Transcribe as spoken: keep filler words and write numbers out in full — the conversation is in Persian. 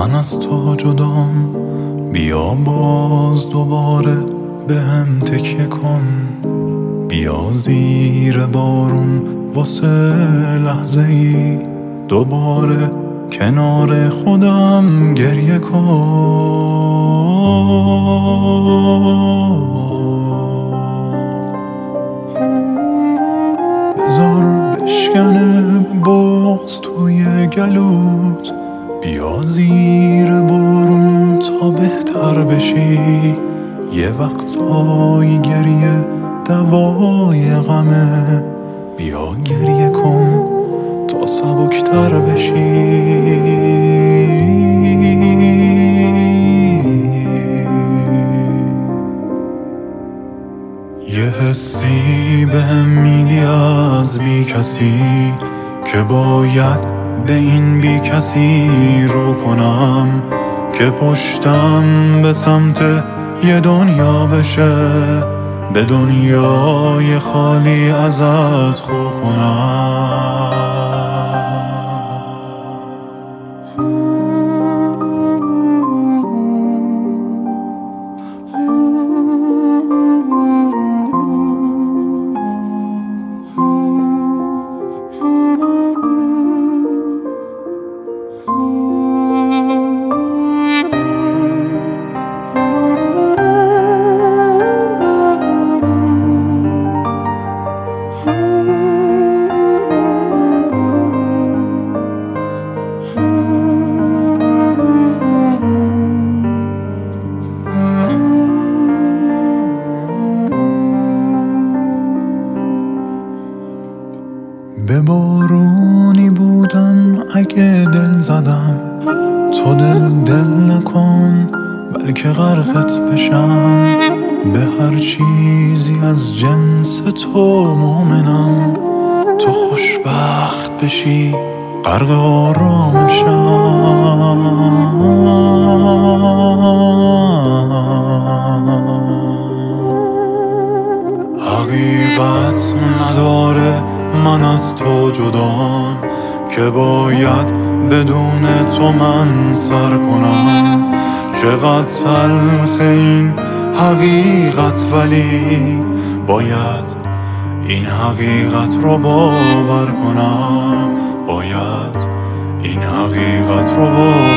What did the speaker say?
من از تو جدام، بیا باز دوباره به هم تکیه کن. بیا زیر بارون واسه لحظه ای دوباره کنار خودم گریه کن. بذار بشکنه بغض توی گلوت، بیا زیر بارون تا بهتر بشی. یه وقتایی گریه دوای غمه، بیا گریه کن تا سبکتر بشی. یه حسی بهم میدی از بی کسی، که باید به این بی کسی رو کنم، که پشتم به سمت یه دنیا بشه، به دنیای خالی ازت خو کنم. به بارونی بودم اگه دل زدم، تو دل دل نکن بلکه غرقت بشم. به هر چیزی از جنس تو مؤمنم، تو خوشبخت بشی غرق آرامشم. حقیقت نداره من از تو جدام، که باید بدون تو من سر کنم. چقدر تلخ این حقیقت، ولی باید این حقیقت رو باور کنم. باید این حقیقت رو باور